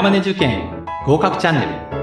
マネ受験合格チャンネル。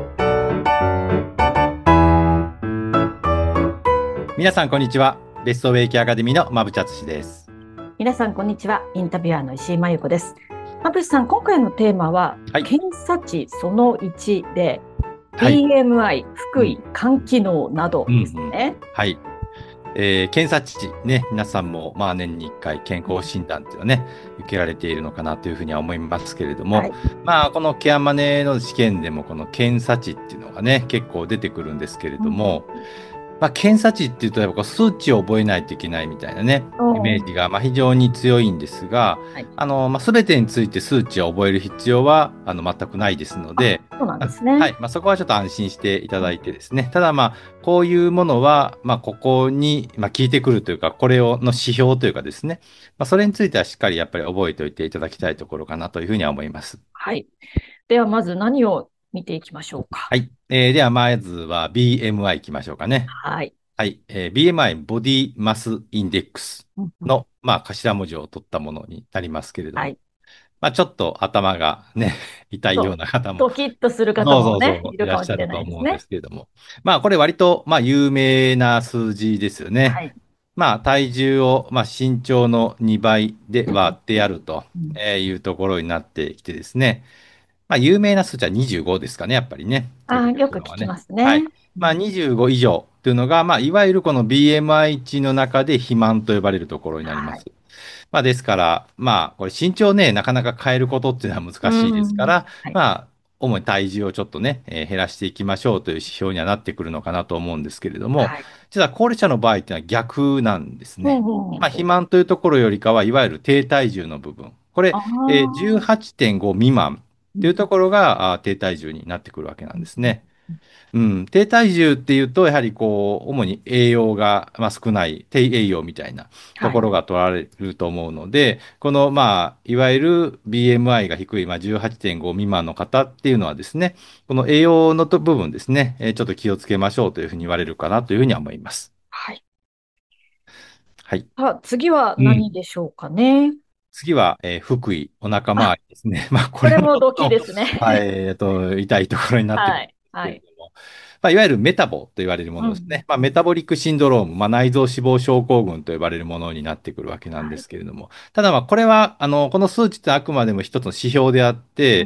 皆さんこんにちは。ベストウェイキアカデミーの馬淵敦です。 皆さん、こんにちは。インタビュアーの石井真由子です。馬淵さん、今回のテーマは、 はい。 検査値その1で、 はい。 BMI、腹囲、 うん。 肝機能などうんうですん。 ね。 はい。検査値ね、皆さんもまあ年に1回健康診断っていうのはね、受けられているのかなというふうには思いますけれども、 はい。 まあこのケアマネの試験でもこの検査値っていうのがね、結構出てくるんですけれうん、 ども、まあ、検査値っていうと、やっぱこう数値を覚えないといけないみたいなね、イメージがまあ非常に強いんですが、 はい。 まあ、全てについて数値を覚える必要は全くないですのあ、 で、 そうなんですね。 はい、まあ、そこはちょっと安心していたうん、 だいてですね、ただまあ、こういうものは、まあ、ここに、まあ、効いてくるというか、これをの指標というかですね、まあ、それについてはしっかりやっぱり覚えておいていただきたいところかなというふうには思います。 はい。では、まず何を見ていきましょうか。 はい。では、まずは BMI いきましょうかね。 はい。 はい。BMI、ボディマスインデックスうんうん、 の、まあ、頭文字を取ったものになりますけれども、 はい。 まあ、ちょっと頭がね、痛いようそう。 な方も、 ドキッとするそう方もね、 そうそう、いらっしゃいるかもしれると思うんでないですね。 すけれども、まあ、これ割と、まあ、有名な数字ですよね。 はい。 まあ、体重を、まあ、身長の2倍で割ってやるとうん、 いうところになってきてですね、まあ、有名な数値は25ですかね、やっぱりね。よく聞よく聞きまくのはね。 すね。 はい。まあ、 うん、 25以上というのが、まあ、いわゆるこの BMI 値の中で肥満と呼ばれるところになりまはい。 す。まあ、ですから、まあ、これ身長ね、なかなか変えることっていうのは難うしいですかん。 ら、 はい。 まあ、主に体重をちょっとね、減らしていきましょうという指標にはなってくるのかなと思うんですけれども、 はい。 実は高齢者の場合っていうのは逆なんですうね。 んうん。 まあ、肥満というところよりかは、いわゆる低体重の部分。これ、 ああ。 18.5未満うん、 というところが低体重になってくるわけなうん、 んですね。うん、低体重っていうと、やはりこう、主に栄養が、まあ、少ない、低栄養みたいなとはい。 ころが取られると思うので、この、まあ、いわゆる BMI が低い、まあ、18.5未満の方っていうのはですね、この栄養の部分ですね、ちょっと気をつけましょうというふうに言われるかなというふうには思います。 はい。 はい。 次はうん。 何でしょうかね。 次は、腹囲、お腹あ、 周りですね。まあ、ここれれもちもドキょっと、 ですね。 はい、痛いところになってくるんではい。 すはい。 けれども、まあ、いわゆるメタボと言われるもうん。 のですね。まあ、メタボリックシンドローム、まあ、内臓脂肪症候群と呼ばれるものになってくるわけなんではい。 すけれども、ただ、まあ、これは、この数値ってあくまでも一つの指標であって、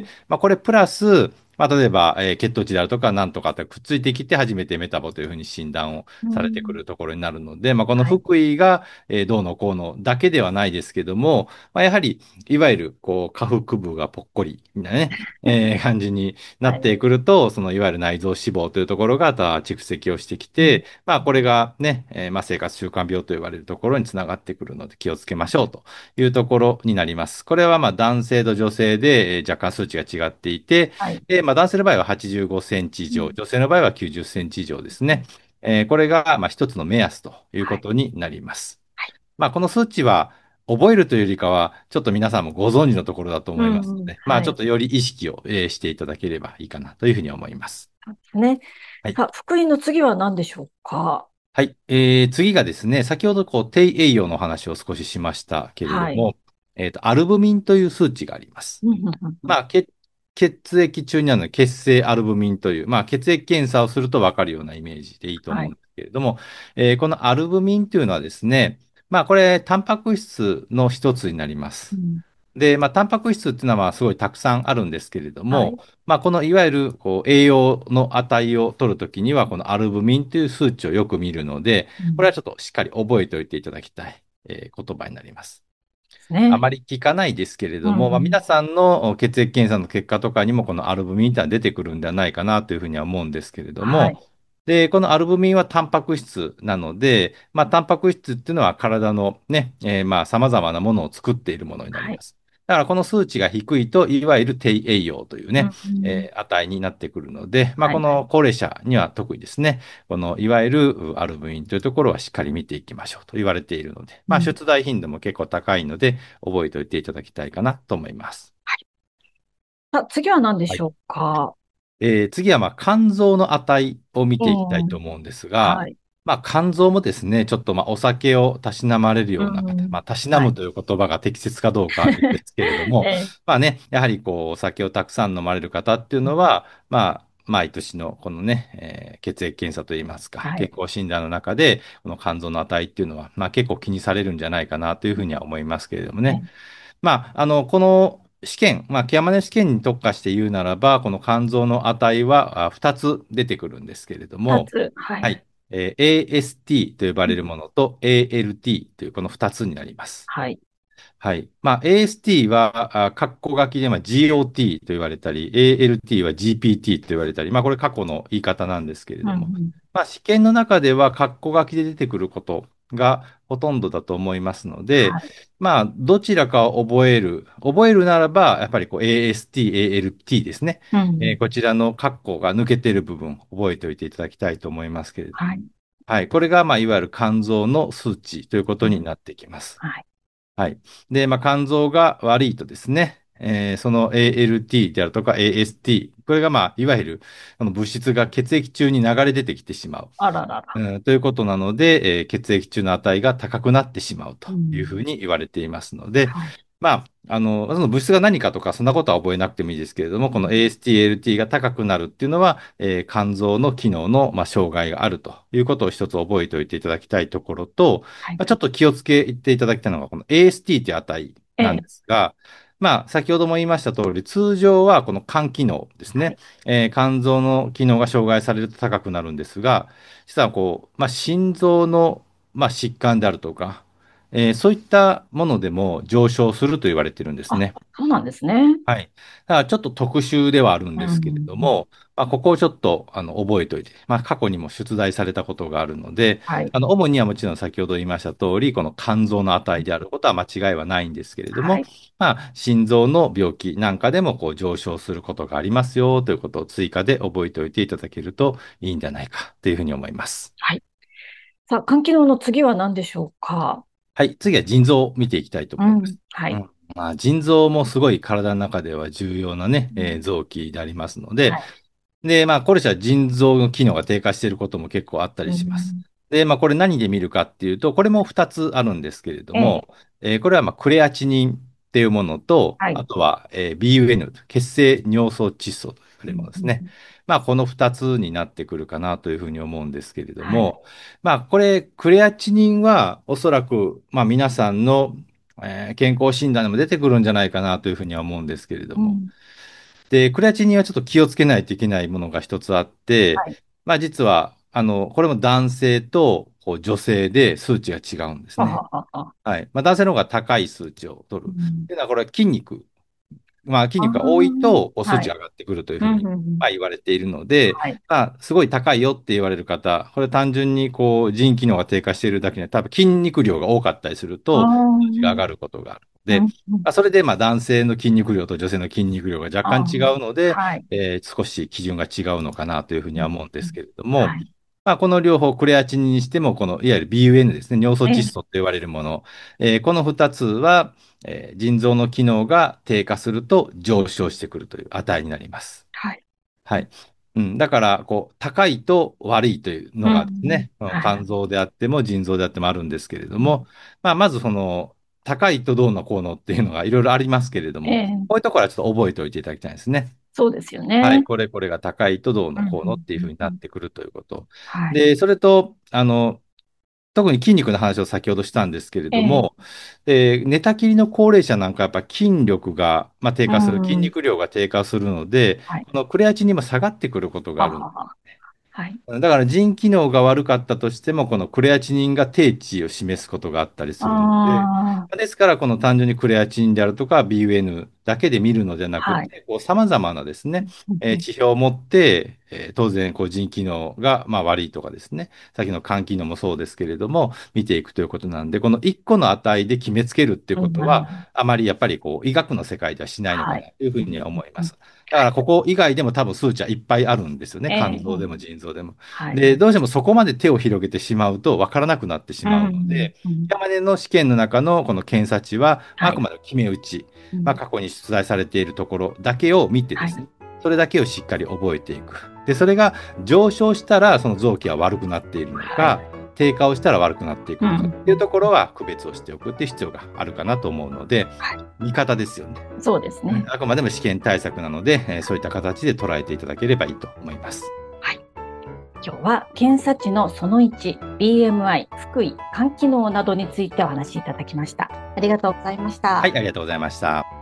うん。 まあ、これプラス、まあ、例えば、血糖値であるとか、なんとかとくっついてきて初めてメタボというふうに診断をうされてくん。 るところになるので、まあ、このはい。 腹囲が、どうのこうのだけではないですけども、まあ、やはり、いわゆる、こう、下腹部がぽっこり、みたいなね、感じになはい。 ってくると、その、いわゆる内臓脂肪というところが、蓄積をしてきうん。 て、まあ、これがね、まあ、生活習慣病と言われるところにつながってくるので、気をつけましょうというところになります。これは、まあ、男性と女性で、若干数値が違っていて、 はい。 で、まあ、男性の場合は85センチ以上、 うん。 女性の場合は90センチ以上ですね。これが、まあ、一つの目安というはい。 ことになります。 はい。 まあ、この数値は覚えるというよりかは、ちょっと皆さんもご存知のところだと思いますうんうん。 ので、まあ、 はい。 ちょっとより意識を、していただければいいかなというふうに思います。 そうですね。 はい。 福井の次は何でしょうか。 はい。次がですね、先ほどこう低栄養の話を少ししましたけれどはい。 も、アルブミンという数値があります。 うんうんうんうん、 まあ、血液中にある血清アルブミンという、まあ、血液検査をすると分かるようなイメージでいいとはい。 思うんですけれども、このアルブミンというのはですね、まあ、これ、タンパク質の一つになります。 うん。 で、まあ、タンパク質っていうのはまあすごいたくさんあるんですけれども、 はい。 まあ、このいわゆるこう栄養の値を取るときには、このアルブミンという数値をよく見るので、 うん。 これはちょっとしっかり覚えておいていただきたい、言葉になります。 ですね。 あまり聞かないですけれうども、まあ、皆んうん。 さんの血液検査の結果とかにもこのアルブミンってのは出てくるんではないかなというふうには思うんですけれども、 はい。 で、このアルブミンはタンパク質なので、まあ、タンパク質っていうのは体のね、まあ、様々なものを作っているものになりはい。 ます。だからこの数値が低いと、いわゆる低栄養というね、 うんうん。 値になってくるので、まあ、 はい。 この高齢者には特にですね、このいわゆるアルブミンというところはしっかり見ていきましょうと言われているので、まあ、 うん。 出題頻度も結構高いので、覚えておいていただきたいかなと思います。 次は何ではい。 しょうか。 次は、まあ、肝臓の値を見ていきたいとうん。 思うんですが、 はい。 肝臓もですね、ちょっとお酒をたしなまれるうような方、 ん。 たしなはい。 むという言葉が適切かどうかあれですけれども、 ええ。 やはりお酒をたくさん飲まれる方っていううん。 のは、毎年のこのね、血液検査といいますか、 はい。 健康診断の中で、この肝臓の値っていうのは、結構気にされるんじゃないかなというふうには思いますけれどもね。 ええ。 この試験、ケアマネ試験に特化して言うならば、この肝臓の値は2つ出てくるんですけれども、 二つ。はい。 はい。AST と呼ばうん。 れるものと ALT というこの2つになります。 はい。 はい。AST は、括弧書きでGOT と言われたり、ALT は GPT と言われたり、これ過去の言い方なんですけれども、 うん。 試験の中では括弧書きで出てくることがほとんどだと思いますので、 はい。 どちらかを覚えるならば、やっぱりAST、ALT ですね。 うん。 こちらの括弧が抜けている部分、覚えておいていただきたいと思いますけれども。 はい。 はい。これが、いわゆる肝臓の数値というこうん。 とになってきます。 はい。 はい。で、肝臓が悪いとですね、その ALT であるとか AST、これがいわゆるこの物質が血液中に流れ出てきてしまう。 あららら。 ということなので、血液中の値が高くなってしまうとうん。 いうふうに言われていますので、 はい。 その物質が何かとか、そんなことは覚えなくてもいいですけれども、このうん。 AST、ALT が高くなるっていうのは、肝臓の機能の、障害があるということを一つ覚えておいていただきたいところと、 はい。 ちょっと気をつけていただきたいのが、この AST という値なんええ。 ですが、先ほども言いました通り、通常はこの肝機能ですね、 はい。 肝臓の機能が障害されると高くなるんですが、実は心臓の、疾患であるとか、そういったものでも上昇すると言われているんですあ、 ね。 そうなんですね。 はい。だからちょっと特殊ではあるんうですけれどん。 も、ここをちょっと覚えておいて、過去にも出題されたことがあるので、 はい。 主にはもちろん先ほど言いました通り、この肝臓の値であることは間違いはないんですけれども、 はい。 心臓の病気なんかでも上昇することがありますよということを追加で覚えておいていただけるといいんじゃないかというふうに思います。 はい。さあ、肝機能の次は何でしょうか？ はい、次は腎臓を見ていきたいとうん。 思います。 はい。 うん。腎臓もすごい体の中では重要なね、 うん。 臓器でありますので、 はい。 で、これじゃ腎臓の機能が低下していることも結構あったうりします。 ん。 で、これ何で見るかっていうと、これも2つあるんですけれどええ。 も、これはクレアチニンっていうものと、 はい。 あとは、BUN、血清尿素窒素と言われうん。 るものですね。 うん。 この2つになってくるかなというふうに思うんですけれどはい。 も、これ、クレアチニンはおそらく、皆さんの、健康診断でも出てくるんじゃないかなというふうには思うんですけれども、 うん。 で、クレアチニンはちょっと気をつけないといけないものが一つあって、 はい。 実は、これも男性と女性で数値が違うんですはね。 ははは。 はい。男性の方が高い数値を取る。 うん。 っていうのは、これは筋肉。筋あ肉が多いと、 あ、はい。 数値が上がってくるといううん。 ふうに、 うん。うん。 言われているので、 はい。 すごい高いよって言われる方、これ単純に腎機能が低下しているだけで、多分筋肉量が多かったりするああ、 と、数値が上うん。 がることがあるので、 うん。うん。 それで男性の筋肉量と女性の筋肉量が若あ干違うのあ、 で、 はい。 少し基準が違うのかなというふうにはうん。 思うんでうん。 すけれども、 はい。 この両方、クレアチニンにしても、このいわゆる BUN ですね、尿素ええ。 窒素と言われるもの、この2つは、腎臓の機能が低下すると上昇してくるという値になります。 はい。 はい。うん、だから、高いと悪いというのがですうん。 ね、 はい。 肝臓であっても腎臓であってもあるんですけれどうん。 も、まず高いとどうのこうのっていうのがいろいろありますけれども、 ええ。 こういうところはちょっと覚えておいていただきたいですね。 そうですよはい、 ね。 これが高いとどううん。 のこうのっていうふうになっうん。うん。 てくるということ。 はい。 で、それと、特に筋肉の話を先ほどしたんですけれええ。 ども、寝たきりの高齢者なんかやっぱ筋力が、低う下する、筋ん。 肉量が低下するので、 はい。 このクレアチニンも下がってくることがある。 ははは。はい。 だから腎機能が悪かったとしても、このクレアチニンが低値を示すことがあったりするので、 ああ、 ですから、この単純にクレアチニンであるとか BUN だけで見るのではなくはい。 て、様々なですね、 うん。うん。 指標を持って、当然、腎機能が悪いとかですね、さっきの肝機能もそうですけれども、見ていくということなんで、この1個の値で決めつけるっていううん。 ことは、 うん。 あまりやっぱり医学の世界ではしないのかなはい。 というふうにはうん。うん。うん。 思います。だかはい。 ら、ここ以外でも多分数値はいっぱいあるんですよね。 ええ。 肝臓でも腎臓でも。 はい。 で、どうしてもそこまで手を広げてしまうと分からなくなってしうまうのん。 で、 うん。 山根の試験の中のこの検査値は、 はい。 あくまで決め打ち、 うん。 過去に出題されているところだけを見てはい。 ですね、それだけをしっかり覚えていく。で、それが上昇したら、その臓器は悪くなっているのはい。 か、 低下をしたら悪くなっていくのかうんっていうところは区別をしておくっていう必要があるかなと思うので、 はい見方ですよね。 そうですね。 あくまでも試験対策なので、そういった形で捉えていただければいいと思います。 今日は検査値のその1、BMI、腹囲、肝機能などについてお話しいただきました。ありがとうございました。 はい、ありがとうございました。